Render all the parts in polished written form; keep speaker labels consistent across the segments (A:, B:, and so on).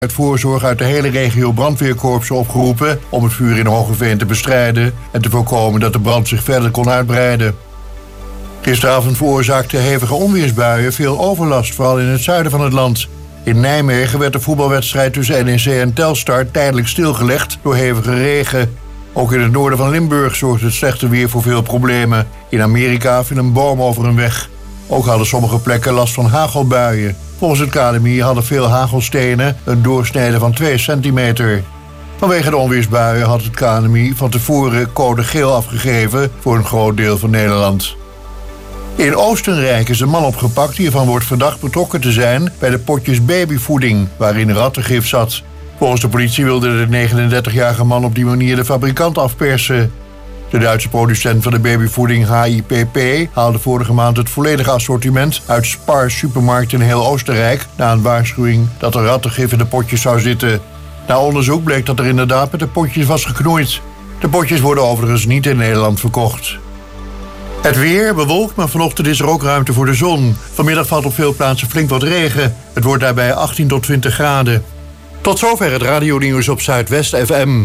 A: Uit voorzorg uit de hele regio brandweerkorpsen opgeroepen om het vuur in Hoogeveen te bestrijden en te voorkomen dat de brand zich verder kon uitbreiden. Gisteravond veroorzaakten hevige onweersbuien veel overlast, vooral in het zuiden van het land. In Nijmegen werd de voetbalwedstrijd tussen NEC en Telstar tijdelijk stilgelegd door hevige regen. Ook in het noorden van Limburg zorgde het slechte weer voor veel problemen. In Amerika viel een boom over een weg. Ook hadden sommige plekken last van hagelbuien. Volgens het KNMI hadden veel hagelstenen een doorsnede van 2 centimeter. Vanwege de onweersbuien had het KNMI van tevoren code geel afgegeven voor een groot deel van Nederland. In Oostenrijk is een man opgepakt die ervan wordt verdacht betrokken te zijn bij de potjes babyvoeding waarin rattengif zat. Volgens de politie wilde de 39-jarige man op die manier de fabrikant afpersen. De Duitse producent van de babyvoeding HIPP haalde vorige maand het volledige assortiment uit Spar supermarkten in heel Oostenrijk na een waarschuwing dat er rattengif in de potjes zou zitten. Na onderzoek bleek dat er inderdaad met de potjes was geknoeid. De potjes worden overigens niet in Nederland verkocht. Het weer bewolkt, maar vanochtend is er ook ruimte voor de zon. Vanmiddag valt op veel plaatsen flink wat regen. Het wordt daarbij 18 tot 20 graden. Tot zover het radionieuws op Zuidwest FM.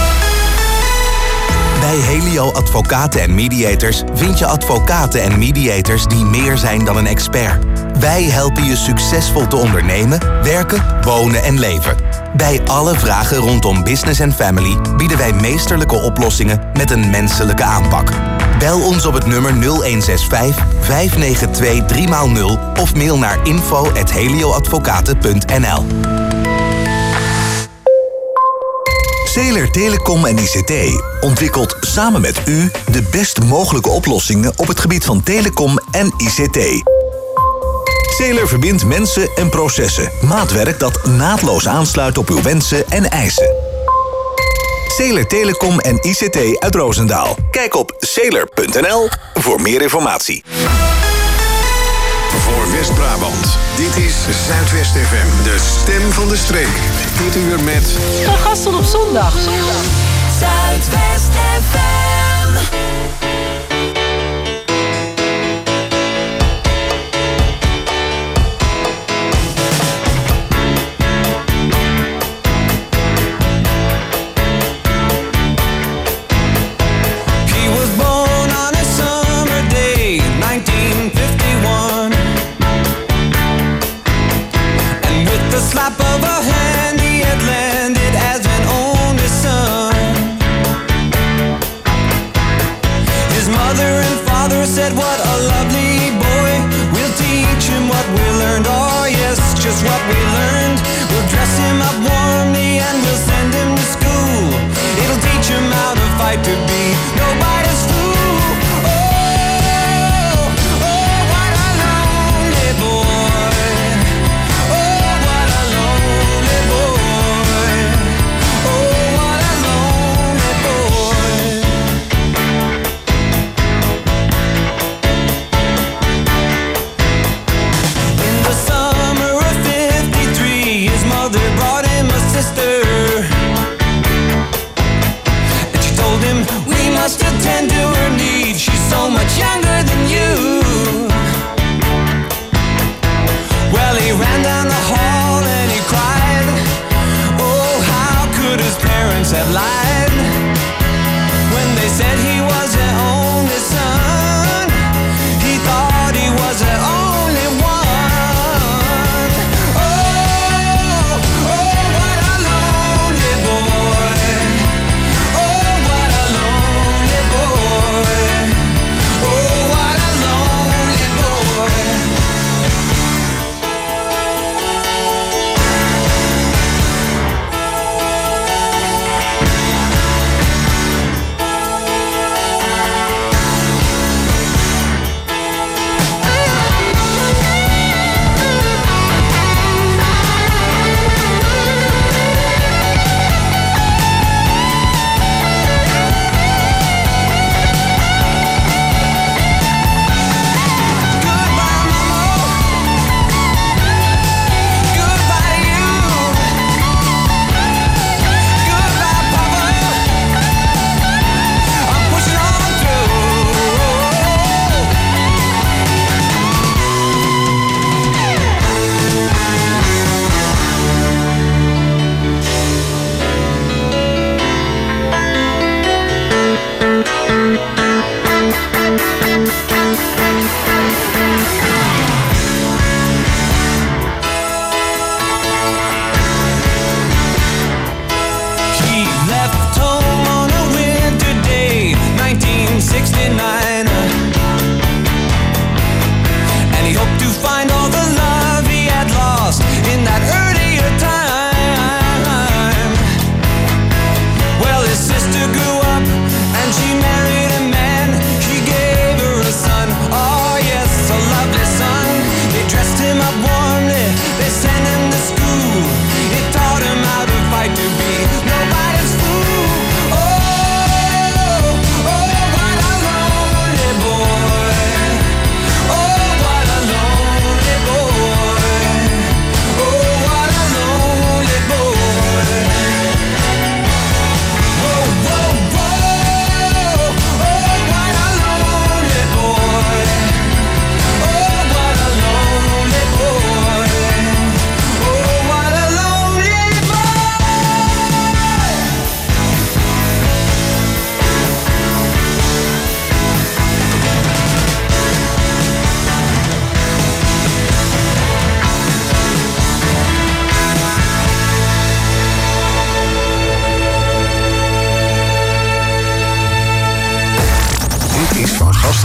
B: Bij Helio Advocaten en Mediators vind je advocaten en mediators die meer zijn dan een expert. Wij helpen je succesvol te ondernemen, werken, wonen en leven. Bij alle vragen rondom business en family bieden wij meesterlijke oplossingen met een menselijke aanpak. Bel ons op het nummer 0165 592 3x0 of mail naar info@helioadvocaten.nl.
C: Zeeler Telecom en ICT ontwikkelt samen met u de best mogelijke oplossingen op het gebied van telecom en ICT. Zeeler verbindt mensen en processen. Maatwerk dat naadloos aansluit op uw wensen en eisen. Zeeler Telecom en ICT uit Roosendaal. Kijk op zeeler.nl voor meer informatie.
D: Voor West-Brabant. Dit is Zuidwest FM, de stem van de streek. Dit uur met...
E: Van Gasten op zondag.
F: Zuidwest FM.
G: Slap of a hand, he had landed as an only son. His mother and father said, what a lovely boy. We'll teach him what we learned, oh yes, just what we learned. We'll dress him up warmly and we'll send him to school. It'll teach him how to fight to be nobody's fool. Must attend to her needs. She's so much younger than you. Well, he ran down the hall and he cried. Oh, how could his parents have lied when they said he was their only son? He thought he was their only one. Oh, oh, what a lonely boy. Oh, what a lonely boy. Oh, what a lonely boy.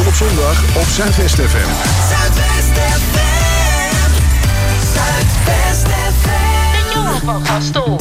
D: Gastel op zondag op Zuidwest FM.
F: Zuidwest FM. Zuidwest FM.
E: De jongen van Gastel.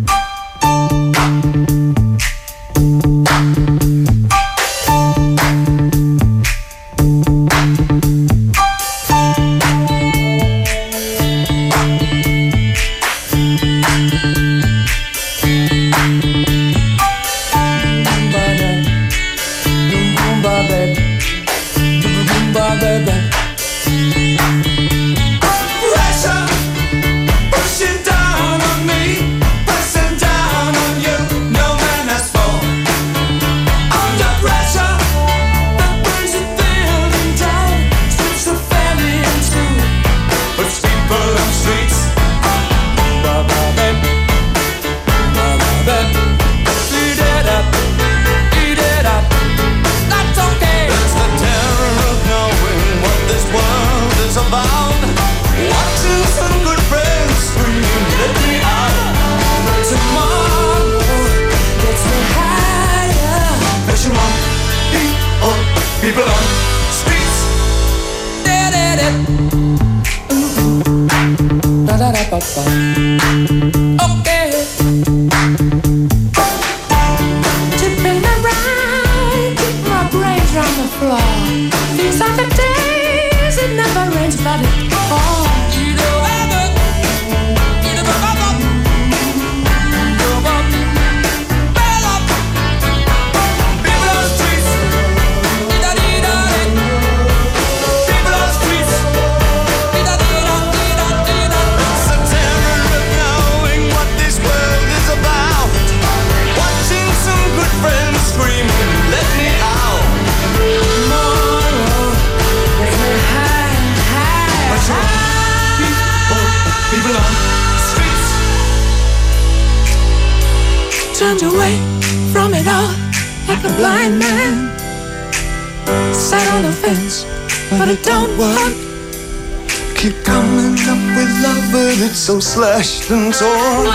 H: So slashed and torn.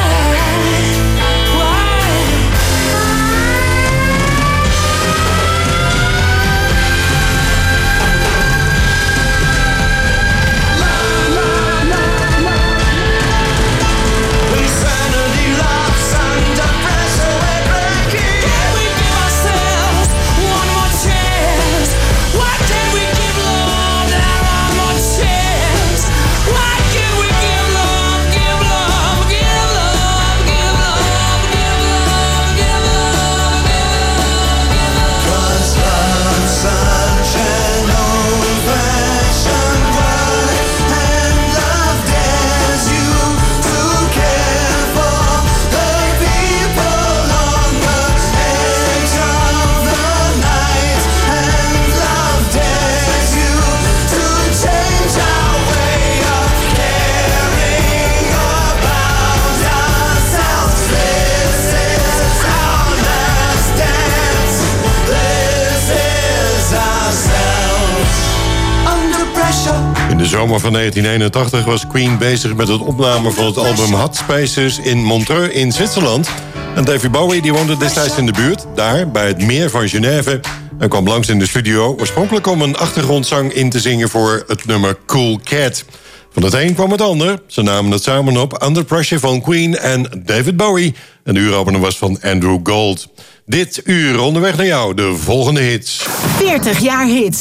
I: In de zomer van 1981 was Queen bezig met het opnemen van het album Hot Spaces in Montreux in Zwitserland. En David Bowie die woonde destijds in de buurt, daar bij het meer van Genève, en kwam langs in de studio oorspronkelijk om een achtergrondzang in te zingen voor het nummer Cool Cat. Van het een kwam het ander. Ze namen het samen op, Under Pressure van Queen en David Bowie. En de uuropener was van Andrew Gold. Dit uur onderweg naar jou, de volgende hits.
J: 40 jaar hits.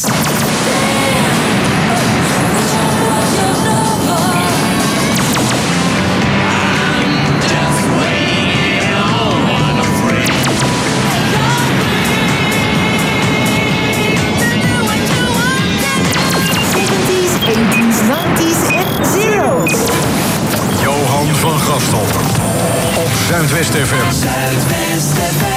D: Johan van Gastel op Zuidwest FM.
F: Zuidwest FM.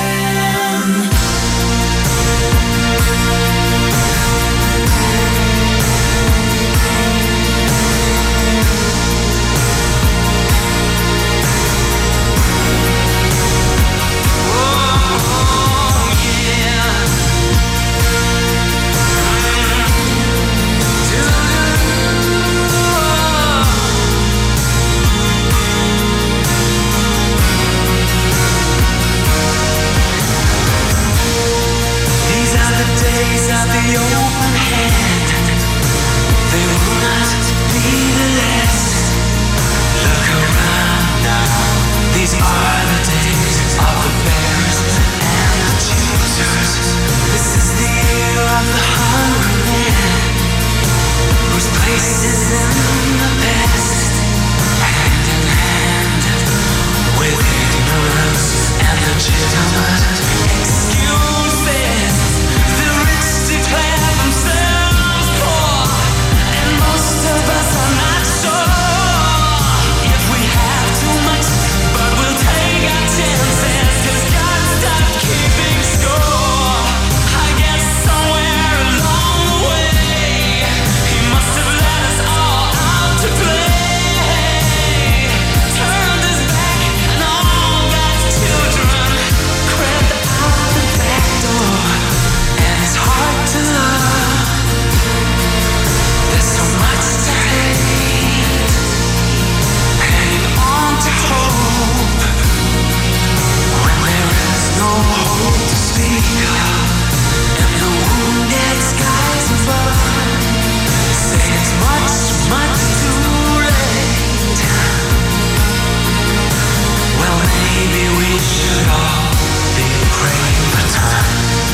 G: These are the days of the old
F: These are the days of the bears and the choosers. This is the year of the hungry man, whose place is in the past, hand in hand with ignorance and legitimate excuses. The rich declare themselves poor, and most of us are not sure if we have too much, but we'll take our chances, 'cause God stopped keeping score. I guess somewhere along the way, He must have let us all out to play. Turned His back and all God's children crept out the back door, and it's hard to love. There's so much to hate, hanging on to hope when there is no hope to speak of, and the wounded skies above say it's much, much too late. Well, maybe we should all be praying for time.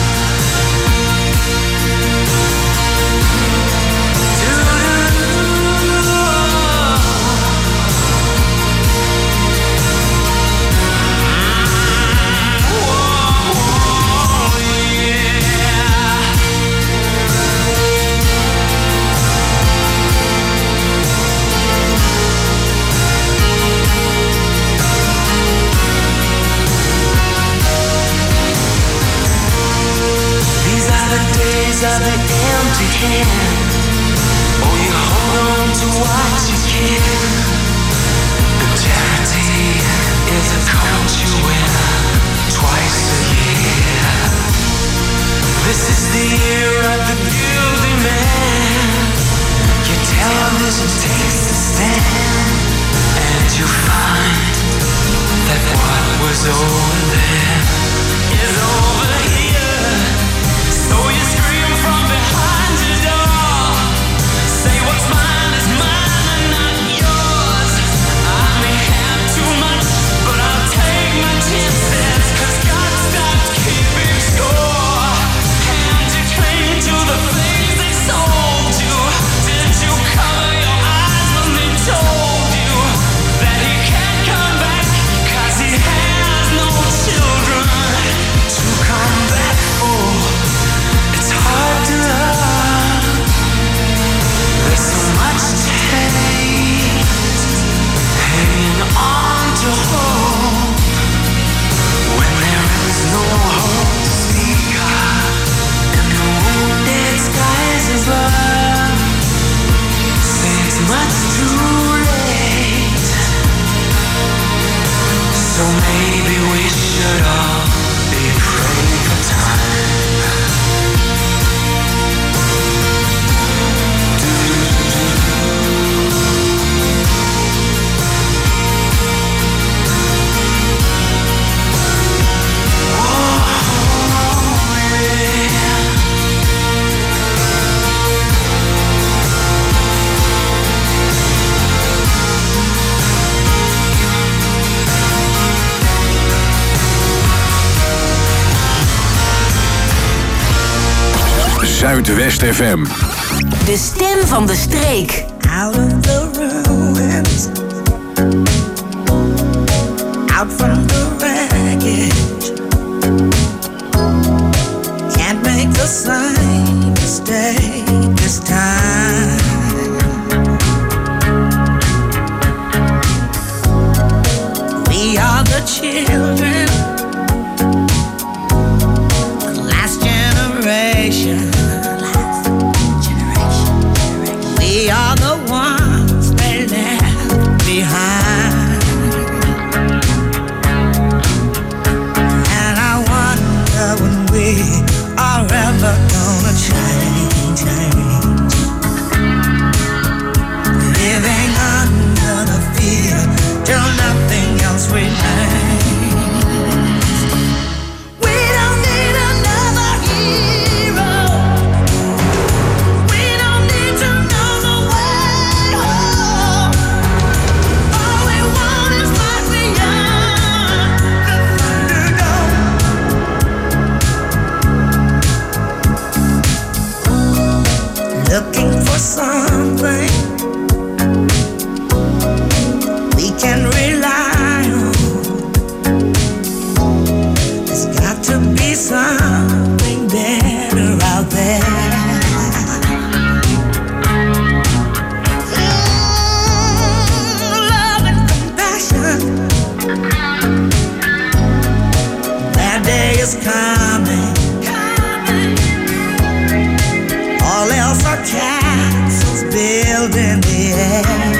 F: These are the days of the empty hand. Oh, you hold on to what you can. But charity is a coat you wear twice a year. This is the year of the guilty man. Your television takes a stand, and you find that what was over there is over here. So you scream from behind your door, say what's mine is mine and not yours. I may have too much, but I'll take my chances, 'cause God stopped keeping score. And you cling to the things they sold you. Did you cover your eyes when they told you that He can't come back, 'cause He has no children to come back for? It's hard to love. There's so much to hate, hanging on to hope when there is no hope to speak of, and the wounded skies above say it's much too late. So maybe we should all be praying for time.
D: Zuidwest FM.
J: De stem van de streek.
K: Out of the ruins, out from the wreckage, can't make the same mistake this time. We are the children, the last generation. We are the ones they left behind. And I wonder when we are ever gonna change. Living under the fear till nothing else remains. is coming. All else are castles built in the air.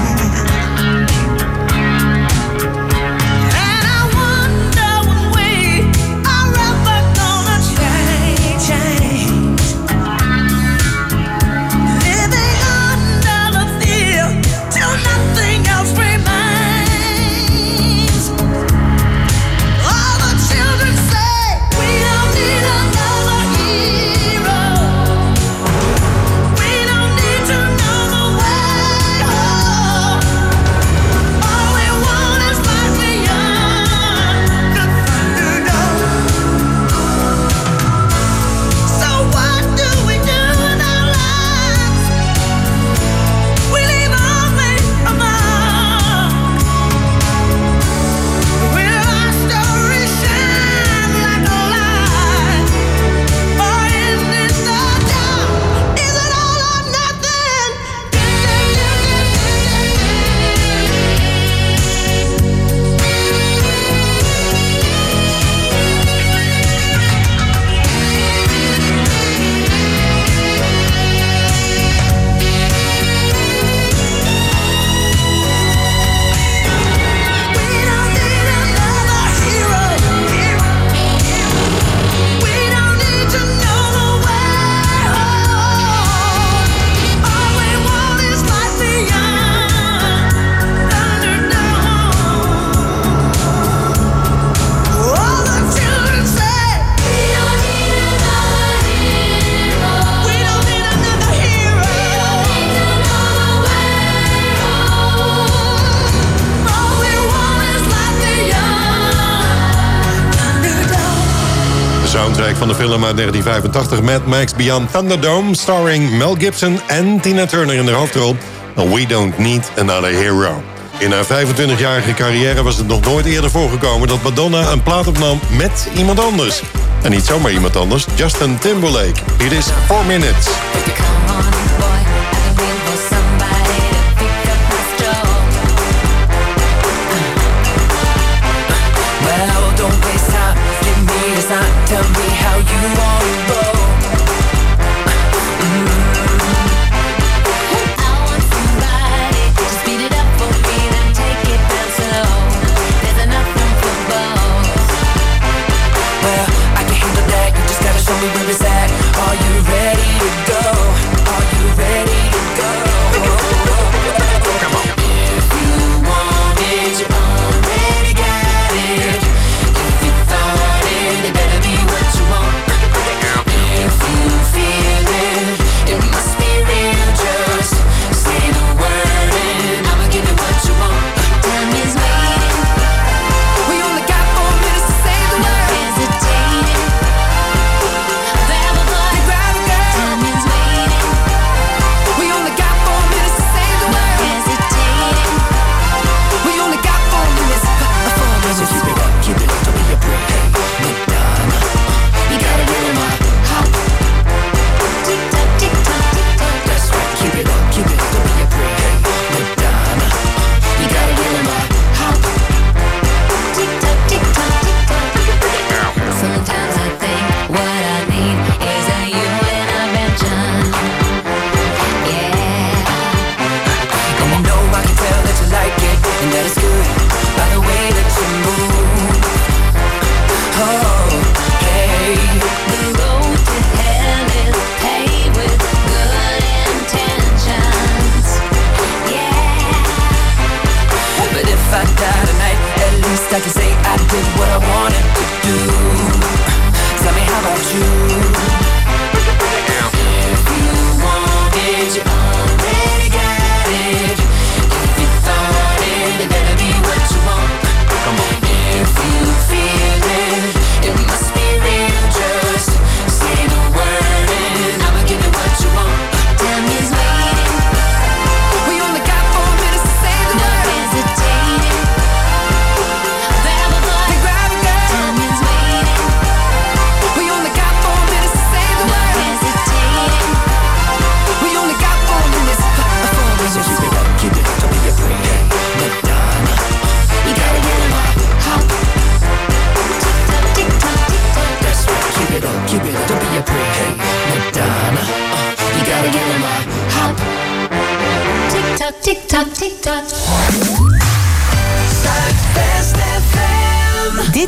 I: Soundtrack van de film uit 1985 Mad Max Beyond Thunderdome, starring Mel Gibson en Tina Turner in de hoofdrol. We Don't Need Another Hero. In haar 25-jarige carrière was het nog nooit eerder voorgekomen dat Madonna een plaat opnam met iemand anders. En niet zomaar iemand anders, Justin Timberlake. Hier is 4 Minutes.
F: Tell me how you want to roll. I want somebody to speed it up for me, then take it down slow. There's enough room for both. Well, I can handle that. You just gotta show me where it's at. Are you ready to go? Are you ready to go? Come on. If you want it, you already got it. If you thought it, it better be what you want. If you feel it, it must be real. Just say the word and I'ma give you what you want. Time is waiting. We only got 4 minutes to say the word. No hesitating. Grab a boy, grab a girl. Time is waiting. We only got 4 minutes to say the word. No hesitating. We only got 4 minutes. 4 minutes. So keep it up, don't be afraid. Hey, Madonna, you gotta really want hot. Tick tock, tick tock, tick tock. That's right, keep it up, don't be afraid. Hey, Madonna, you gotta really want hot. Tick tock, tick tock, tick tock. Sometimes I think what I need is a you intervention. Yeah. And I know I can tell that you like it, and that it's good by the way that you move. Oh, hey. The road to hell is paved with good intentions. Yeah. But if I die tonight, at least I can say I did what I wanted to do. Tell me, how about you? If you want it, you already got it. If you thought it, it better be what you want. Come on. If you feel it, it must be real. Just say the word and I'ma give you what you want. Time is waiting. We only got 4 minutes to say the word. No hesitating. Grab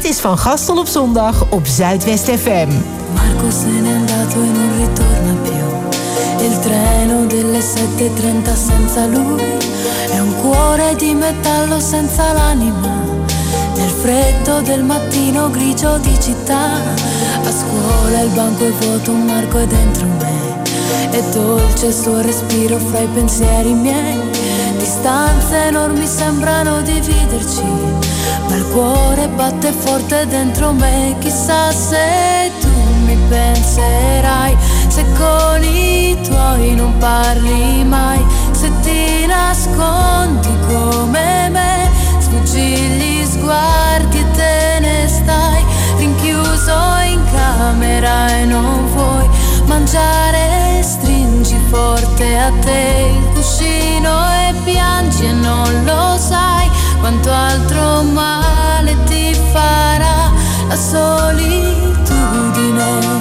L: is Van Gastel op zondag op Zuidwest FM.
M: Marco se n'è andato e non ritorna più. Il treno delle 7:30 senza lui è un cuore di metallo senza l'anima. Nel freddo del mattino grigio di città, a scuola il banco è vuoto, un Marco è dentro me. È dolce il suo respiro fra i pensieri miei. Distanze enormi sembrano dividerci, ma il cuore batte forte dentro me. Chissà se tu mi penserai, se con i tuoi non parli mai, se ti nascondi come me, sfuggi gli sguardi e te ne stai rinchiuso in camera e non vuoi mangiare, stringi forte a te il cuscino e piangi e non lo sai quanto altro male ti farà la solitudine.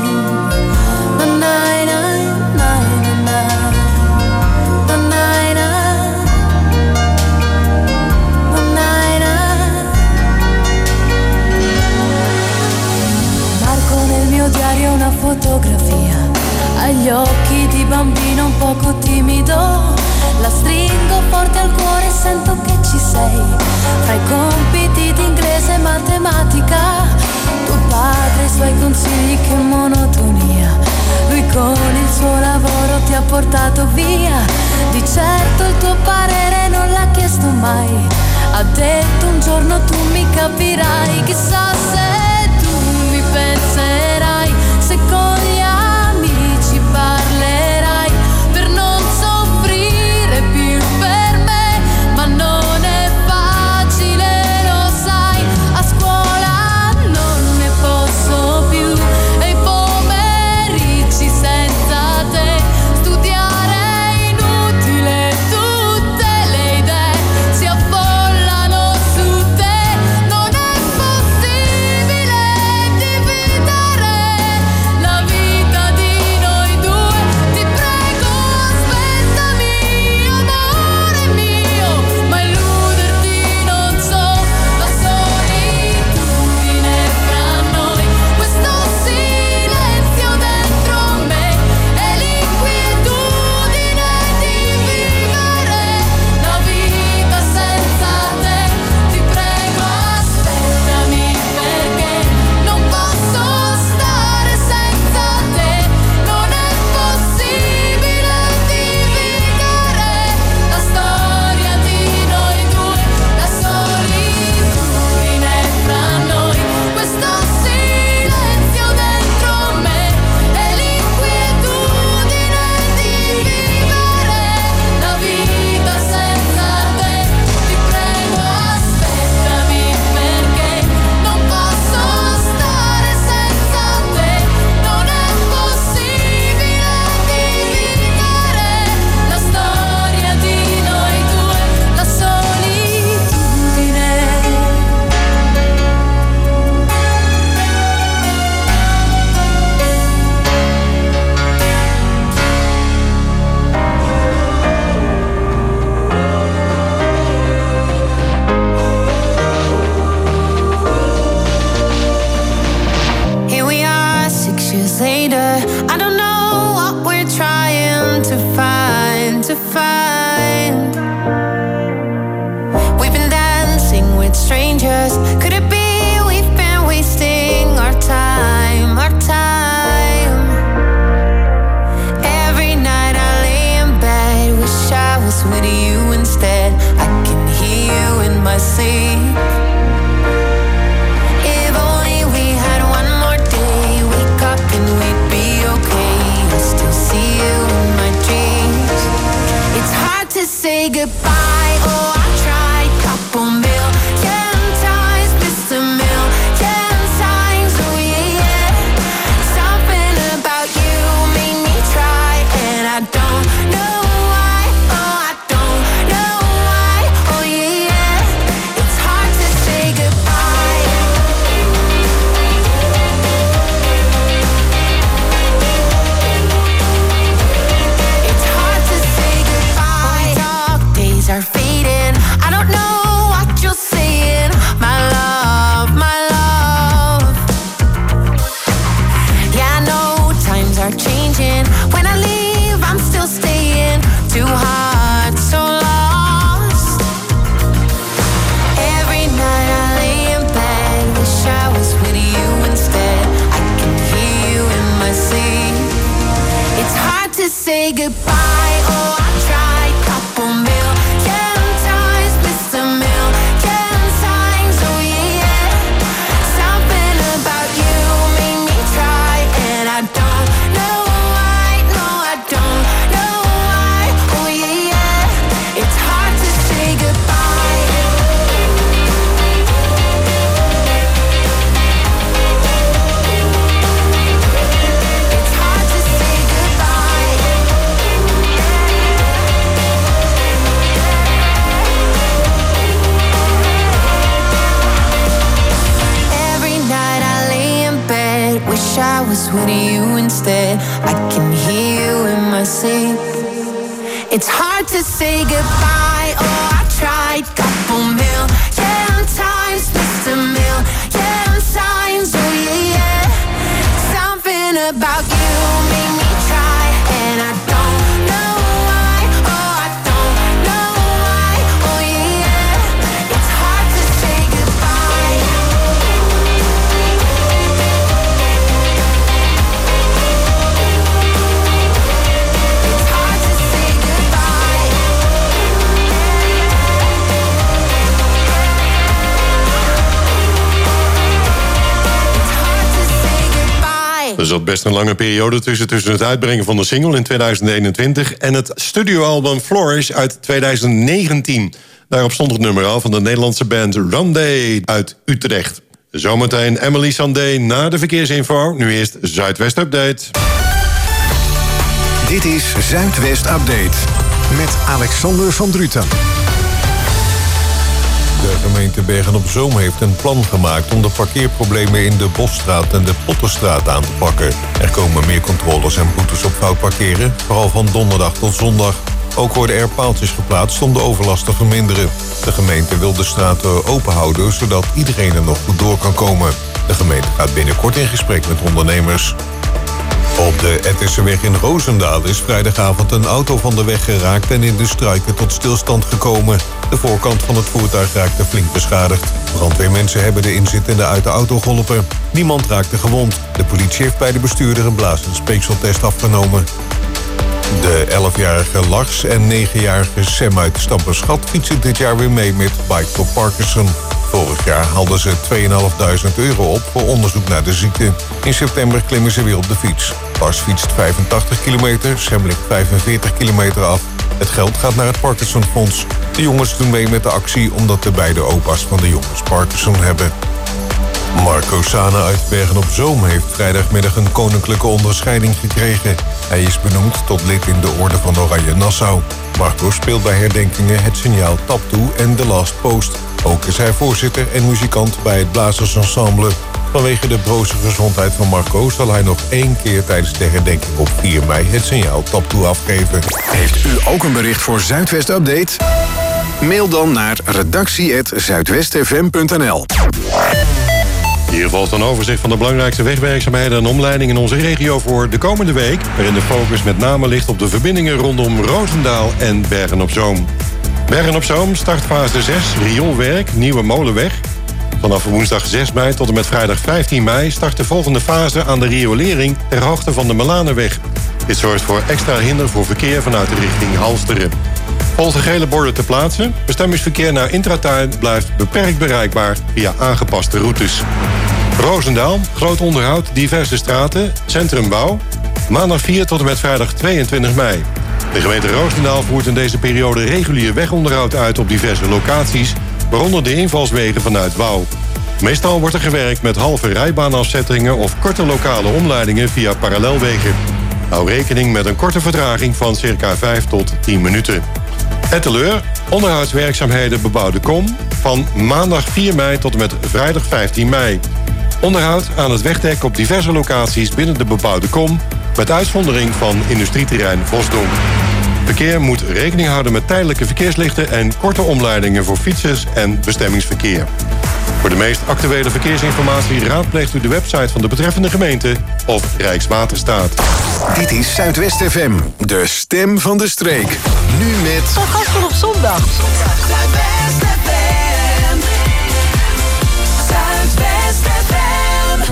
M: Diario una fotografia, agli occhi di bambino un poco timido, la stringo forte al cuore e sento che ci sei, fra i compiti di inglese e matematica, tuo padre e i suoi consigli, che monotonia, lui con il suo lavoro ti ha portato via, di certo il tuo parere non l'ha chiesto mai, ha detto un giorno tu mi capirai, chissà se tu mi penserai, se con gli amici parlerai, per non soffrire più per me, ma non è facile, lo sai, a scuola non ne posso più, e i pomeriggi senza te, studiare è inutile, tutte le idee si affollano su te, non è possibile dividere la vita di noi due, ti prego aspettami amore mio, ma illuderti non so, la solitudine fra noi, questo silenzio dentro me e l'inquietudine di vivere la vita senza te, ti prego aspettami perché non posso stare senza te, non è possibile dividere la storia di noi due, la solitudine fra noi, questo silenzio dentro me e l'inquietudine di vivere la vita senza te, ti prego aspettami perché non posso stare senza te, non è possibile dividere la storia di noi due, la solitudine.
N: Here we are 6 years later, I don't know what we're trying to find, We've been dancing with strangers, could it be we've been wasting our time, Every night I lay in bed, wish I was with you instead, I can hear you in my sleep. If only we had one more day, wake up and we'd be was with you instead. I can hear you in my sleep. It's hard to say goodbye. Oh, I tried couple million times, missed a million signs. Oh yeah, yeah. Something about you made me try, and I don't know why. Oh, I don't know why. Oh yeah, yeah. It's hard to say goodbye. It's hard to say goodbye. It's hard to say goodbye.
I: Er zat best een lange periode tussen het uitbrengen van de single in 2021 en het studioalbum Flourish uit 2019. Daarop stond het nummer al van de Nederlandse band Rondé uit Utrecht. Zometeen Emily Sandé na de verkeersinfo. Nu eerst Zuidwest Update.
D: Dit is Zuidwest Update met Alexander van Druten.
O: De gemeente Bergen-op-Zoom heeft een plan gemaakt om de parkeerproblemen in de Bosstraat en de Potterstraat aan te pakken. Er komen meer controles en boetes op fout parkeren, vooral van donderdag tot zondag. Ook worden er paaltjes geplaatst om de overlast te verminderen. De gemeente wil de straten open houden, zodat iedereen er nog goed door kan komen. De gemeente gaat binnenkort in gesprek met ondernemers. Op de Ettensseweg in Roosendaal is vrijdagavond een auto van de weg geraakt en in de struiken tot stilstand gekomen. De voorkant van het voertuig raakte flink beschadigd. Brandweermensen hebben de inzittenden uit de auto geholpen. Niemand raakte gewond. De politie heeft bij de bestuurder een blaas- en speekseltest afgenomen. De 11-jarige Lars en 9-jarige Sam uit Stamperschat fietsen dit jaar weer mee met Bike for Parkinson. Vorig jaar haalden ze €2.500 op voor onderzoek naar de ziekte. In september klimmen ze weer op de fiets. Lars fietst 85 kilometer, Sam ligt 45 kilometer af. Het geld gaat naar het Parkinsonfonds. De jongens doen mee met de actie omdat de beide opa's van de jongens Parkinson hebben. Marco Sana uit Bergen-op-Zoom heeft vrijdagmiddag een koninklijke onderscheiding gekregen. Hij is benoemd tot lid in de Orde van Oranje Nassau. Marco speelt bij herdenkingen Het Signaal Tap Toe en The Last Post. Ook is hij voorzitter en muzikant bij het Blazersensemble. Vanwege de broze gezondheid van Marco zal hij nog 1 keer tijdens de herdenking op 4 mei het signaal Tap Toe afgeven.
D: Heeft u ook een bericht voor Zuidwest Update? Mail dan naar redactie@zuidwestfm.nl.
I: Hier volgt een overzicht van de belangrijkste wegwerkzaamheden en omleidingen in onze regio voor de komende week, waarin de focus met name ligt op de verbindingen rondom Roosendaal en Bergen-op-Zoom. Bergen-op-Zoom start fase 6, rioolwerk, Nieuwe Molenweg. Vanaf woensdag 6 mei tot en met vrijdag 15 mei start de volgende fase aan de riolering ter hoogte van de Melanenweg. Dit zorgt voor extra hinder voor verkeer vanuit de richting Halsteren. Volgens de gele borden te plaatsen, bestemmingsverkeer naar Intratuin blijft beperkt bereikbaar via aangepaste routes. Roosendaal, groot onderhoud, diverse straten, centrumbouw. Maandag 4 tot en met vrijdag 22 mei. De gemeente Roosendaal voert in deze periode regulier wegonderhoud uit op diverse locaties, waaronder de invalswegen vanuit Wouw. Meestal wordt er gewerkt met halve rijbaanafzettingen of korte lokale omleidingen via parallelwegen. Hou rekening met een korte vertraging van circa 5 tot 10 minuten. Etteleur, onderhoudswerkzaamheden bebouwde kom, van maandag 4 mei tot en met vrijdag 15 mei. Onderhoud aan het wegdek op diverse locaties binnen de bebouwde kom, met uitzondering van industrieterrein Vosdonk. Verkeer moet rekening houden met tijdelijke verkeerslichten en korte omleidingen voor fietsers en bestemmingsverkeer. Voor de meest actuele verkeersinformatie raadpleegt u de website van de betreffende gemeente of Rijkswaterstaat.
D: Dit is Zuidwest FM, de stem van de streek. Nu met...
L: Van Gasten op zondag.
F: Zuidwest FM. Zuidwest FM.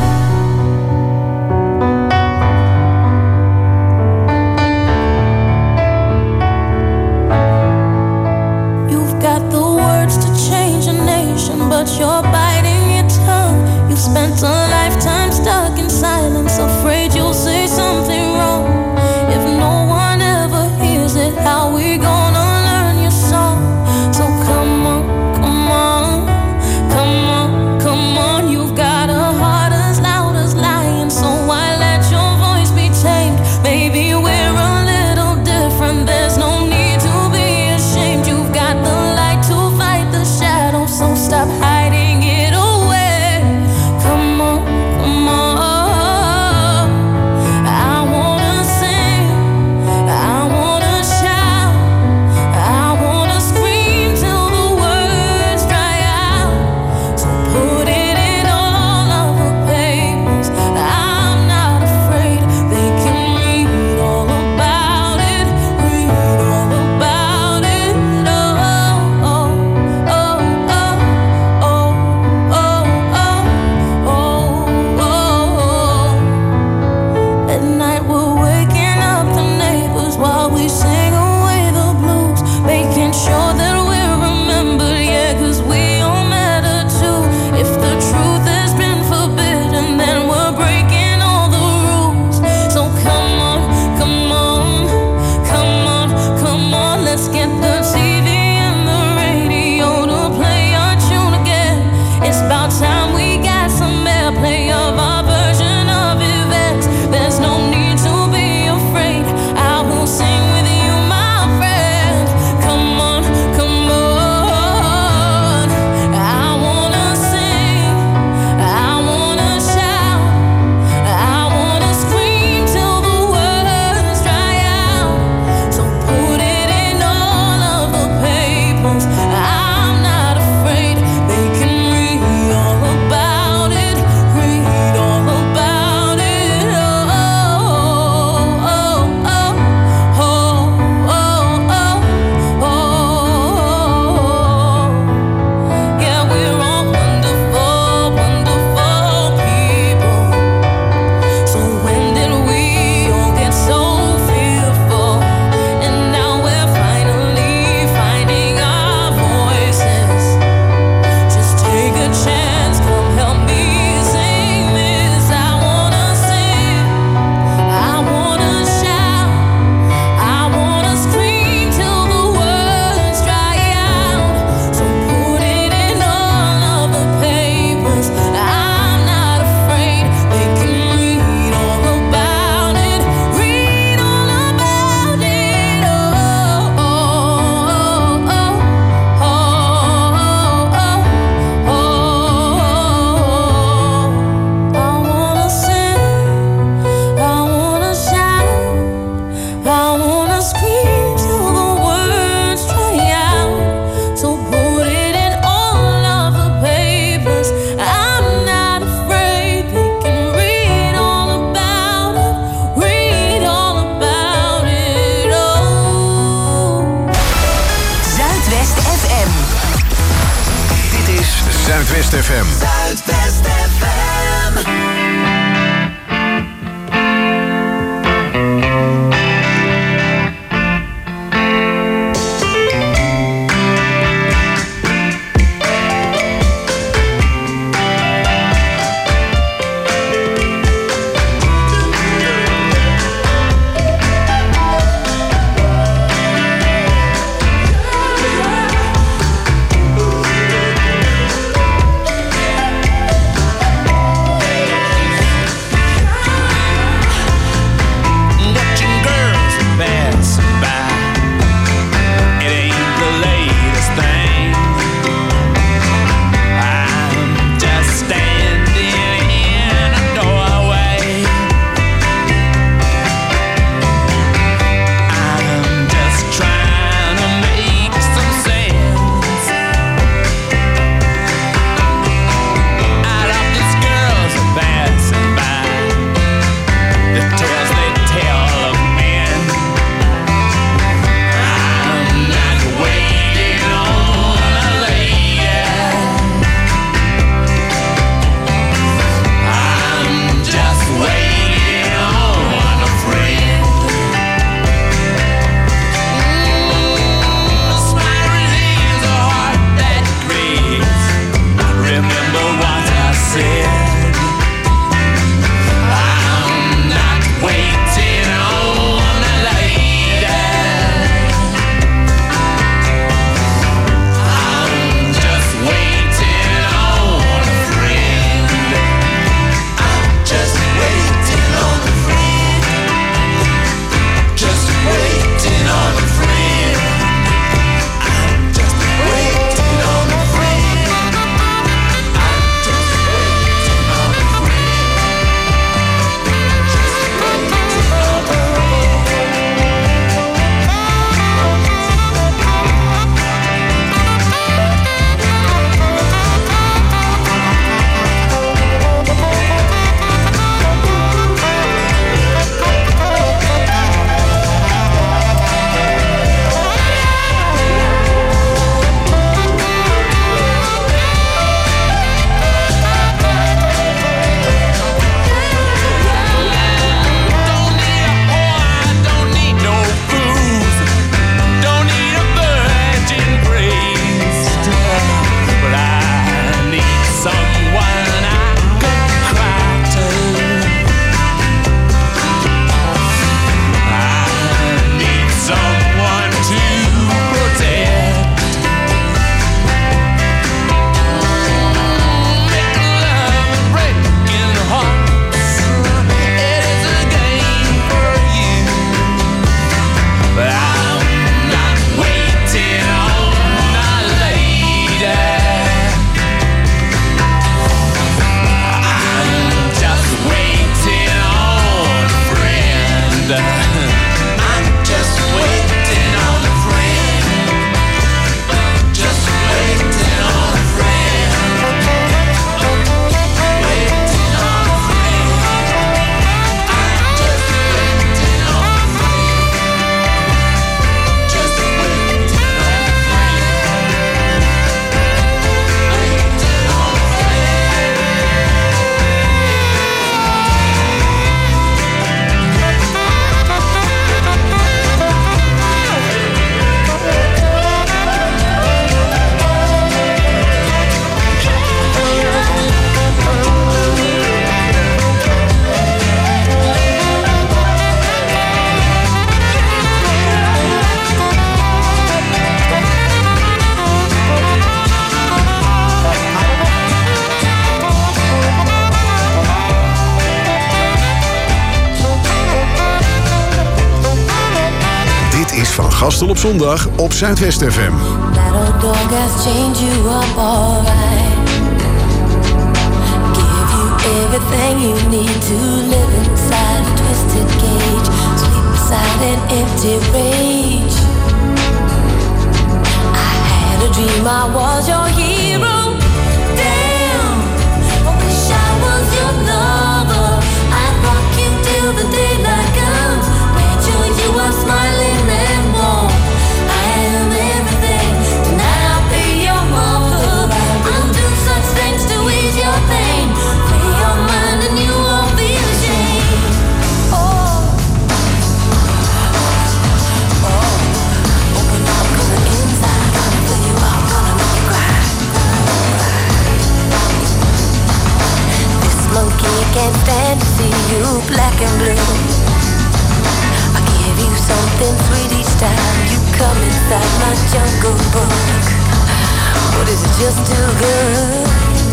M: You've got the words to change a nation, but you're biting your tongue. You've spent a lifetime stuck in silence, afraid you'll say something wrong. If no one ever hears it, how we gonna learn your song? So come on, come on, come on, come on. You've got a heart as loud as lion, so why let your voice be tamed? Maybe we're a little different, there's no need to be ashamed. You've got the light to fight the shadow, so stop hiding it away. Come on, come on.
D: Zuidwest FM.
F: Zuidwest FM.
D: Gasten op zondag op Zuidwest FM.
M: That old dog has changed you up alright. Give you everything you need to live inside a twisted cage. Sleep beside an empty rage. I had a dream I was your hero. Damn, I wish I was your lover. I'd rock you till the daylight comes. Made sure you are smiling and warm. I am everything. Tonight I'll be your mother. I'll do such things
N: you black and blue. I give you something sweet each time you come inside my jungle book. But is it just too good?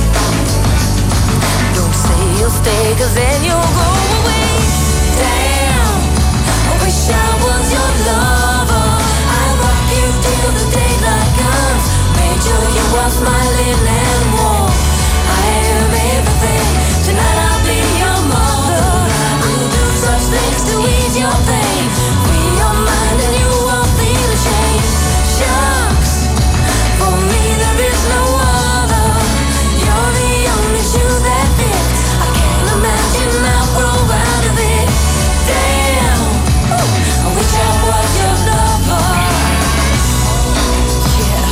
N: Don't say you'll stay, 'cause then you'll go away. Damn, I wish I was your lover. I rock you till the daylight comes. Made sure you are smiling and warm. I am everything. Tonight I'll be your mother. I'll do such things to ease your pain. Free your mind and you won't feel ashamed. Shucks, for me there is no other. You're the only shoe that fits. I can't imagine I'll grow out of it. Damn, I wish I was your lover. Yeah.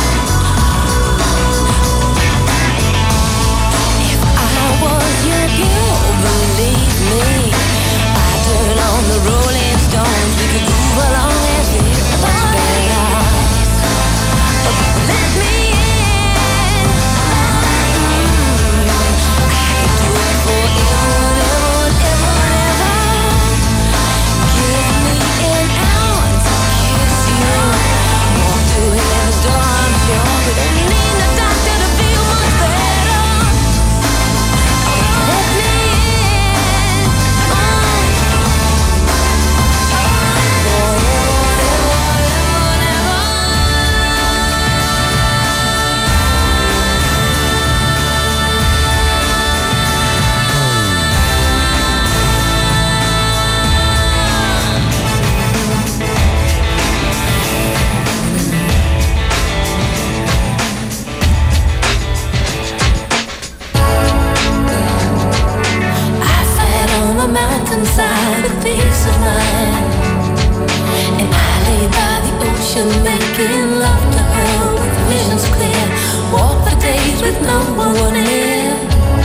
N: If I was your girl, believe me, I'd turn on the Rolling Stones. We could move along and feel much better. Let me in. I could do it forever, ever, ever. Give me an hour to kiss you. Walk through heaven's door, I'm sure. We don't need a doctor to feel much better. Let me in. I sat on the mountainside with peace of mind, and I lay by the ocean making love to her with visions clear. Walk the days with no one near,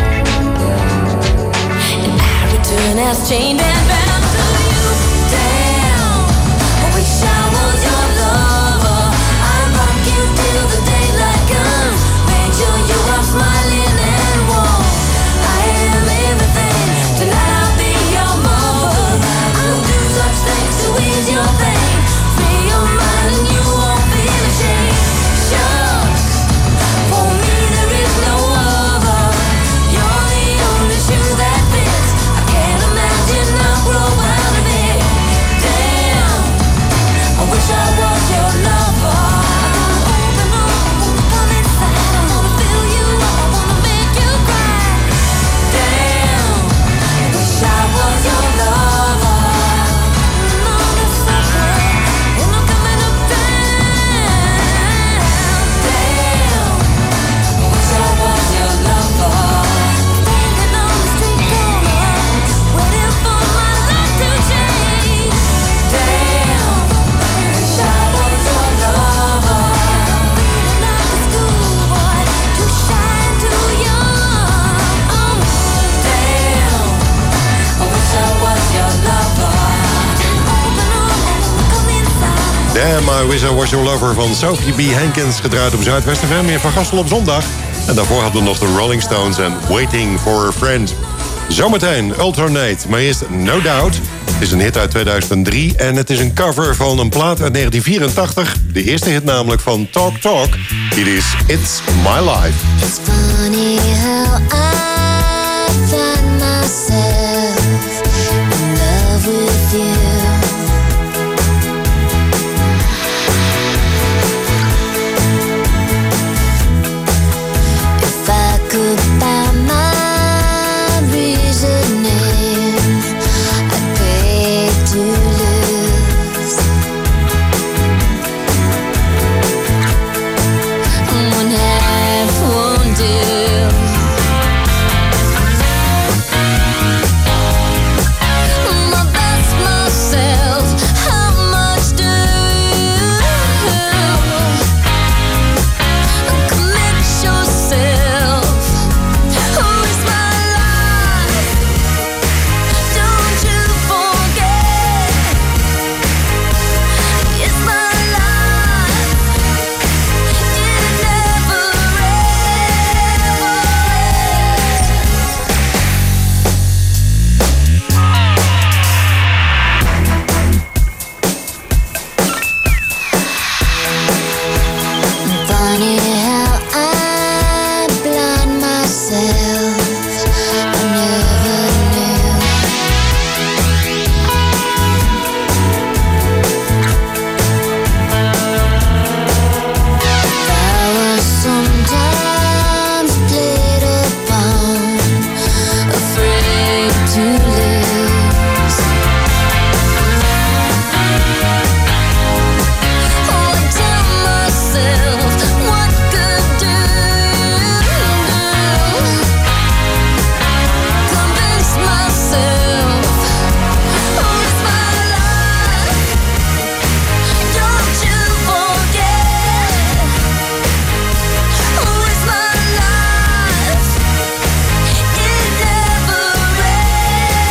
N: and I return as chained and bound to you. Damn, I wish I was your lover. I rock you till the daylight comes. Make sure you are smiling and warm. I am everything. Tonight I'll be your mother. I'll do such things to ease your pain. Free your mind and you won't feel ashamed. Shucks, for me there is no other. You're the only shoe that fits. I can't imagine I'll grow out of it. Damn, I wish I was your lover. I gotta open up, come inside. I wanna fill you up, I wanna make you cry. Damn, I wish I was your lover. On the subway, and I'm coming uptown. Damn, I wish I was your lover. Standing on the street corner, waiting for my life to change. Damn, I wish I was your lover. Feeling like a schoolboy, too shy and too young. Damn, I wish I was your lover. Open up, come inside.
I: Damn, I Wish I Was Your Lover van Sophie B. Hankins, gedraaid op Zuidwest FM. Meer van Gastel op zondag. En daarvoor hadden we nog de Rolling Stones en Waiting for a Friend. Zometeen Ultranate, maar eerst No Doubt. Het is een hit uit 2003 en het is een cover van een plaat uit 1984. De eerste hit namelijk van Talk Talk. Dit is It's My Life.
P: It's funny how I find myself in love with you. If I could find my reasoning, I'd pay to lose. One half won't do. to lose. Oh, I tell myself, what good do you do? Convince myself, oh, it's my life. Don't you forget, oh, it's my life. It never ends.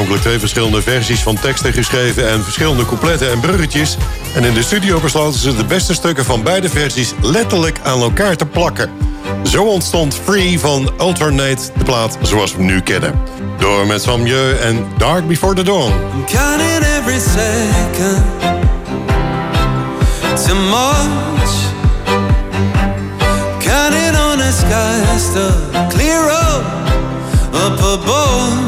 I: mogelijk 2 verschillende versies van teksten geschreven en verschillende coupletten en bruggetjes. En in de studio besloten ze de beste stukken van beide versies letterlijk aan elkaar te plakken. Zo ontstond Free van Alternate, de plaat zoals we hem nu kennen. Door met Sam Mieu en Dark Before the Dawn.
F: I'm counting every second too much. Counting on the skies to clear up above.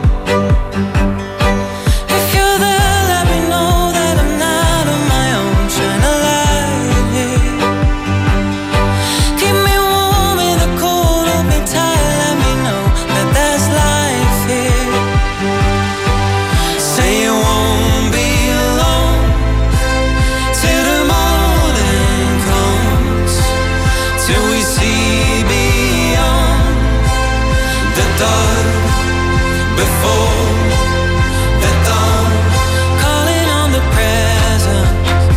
F: If you're there, let me know that I'm not on my own. Shine a light here. Keep me warm in the cold, hold me tight. Let me know that there's life here. Say you won't be alone till the morning comes, till we see beyond the dark before the dawn. Calling on the present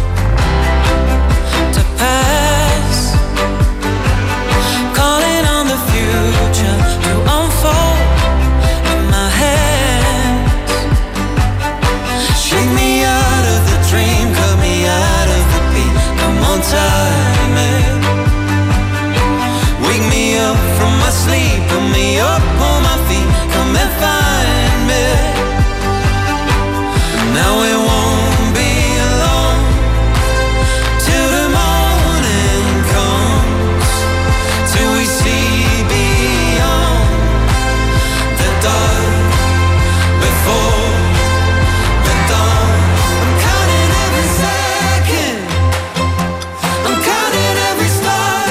F: to pass, calling on the future to unfold in my hands. Shake me out of the dream, cut me out of the beat. Come on, time it. Wake me up from my sleep, put me up on my feet. Come and find me. Now it won't be long till the morning comes, till we see beyond the dark before the dawn. I'm counting every second, I'm counting every star,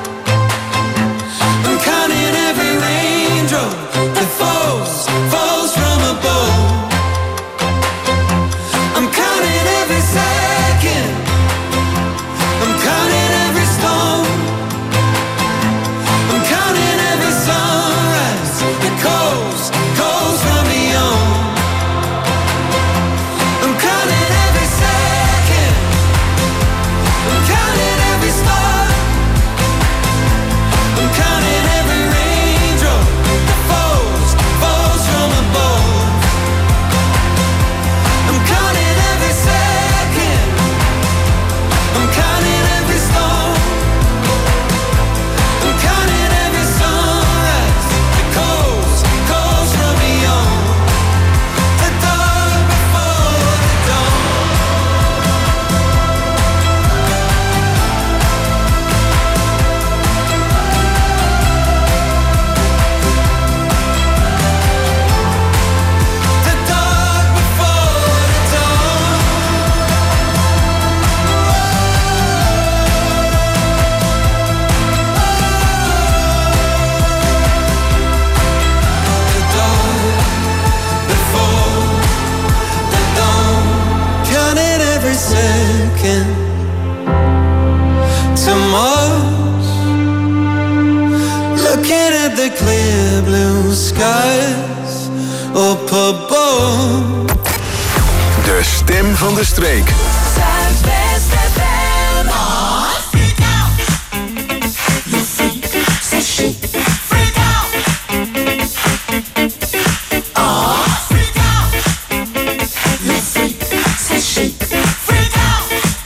F: I'm counting every raindrop that falls from above. I'm counting every second, I'm counting every storm, I'm counting every sunrise that calls from beyond. I'm counting every second, I'm counting every star, I'm counting every raindrop that falls from above. I'm counting every second, I'm counting every storm, I'm counting every sunrise that calls from beyond the dark before the dawn. The dark before the dawn. The dark before the dawn. Counting every second to Mars. Looking at the clear blue skies up above.
D: De stem van de streek.
P: Zuidwest FM. Freak out. You freak, say she. Freak out. Freak out. You freak, say she. Freak out.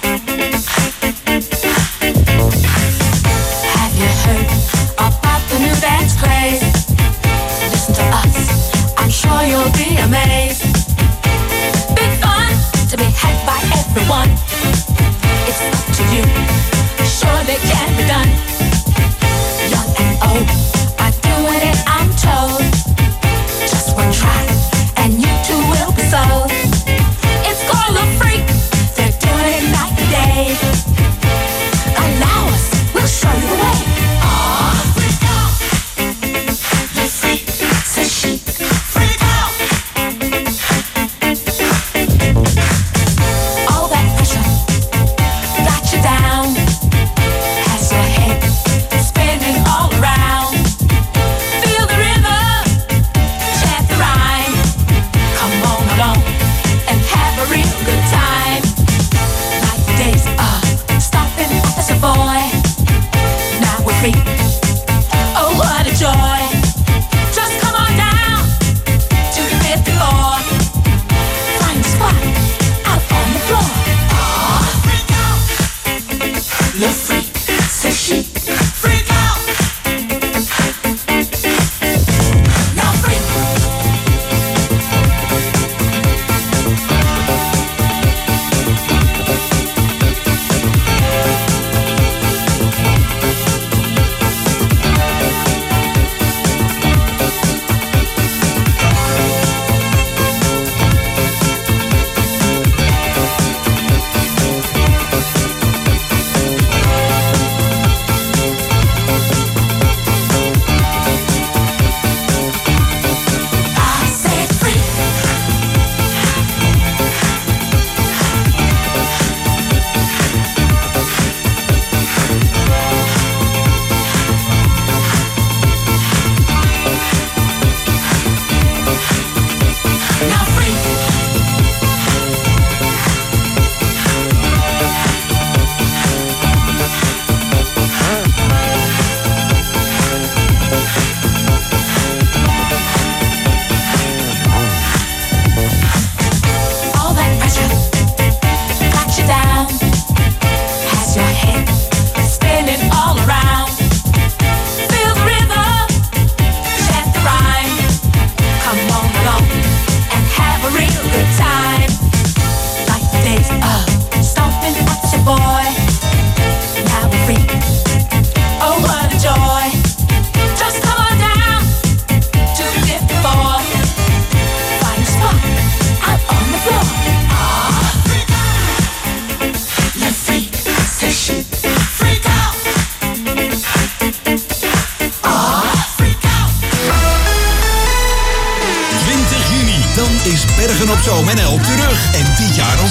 P: Have you heard about the new dance craze? Listen to us, I'm sure you'll be amazed. Big fun to be had by everyone.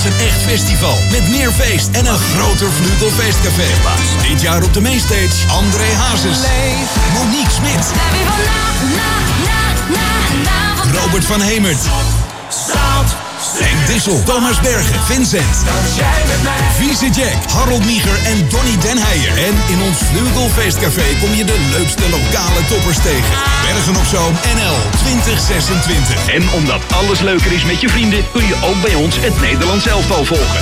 Q: als een echt festival. Met meer feest en een groter Vlugelfeestcafé. Dit jaar op de mainstage André Hazes, Monique Smit, Robert van Hemert, Henk Dissel, Thomas Bergen, Vincent, Vieze Jack, Harold Nieger en Donny Den Heijer. En in ons Vlugelfeestcafé kom je de leukste lokale toppers tegen. Bergen op Zoom NL 2026.
R: En omdat alles leuker is met je vrienden, kun je ook bij ons het Nederlands elftal volgen.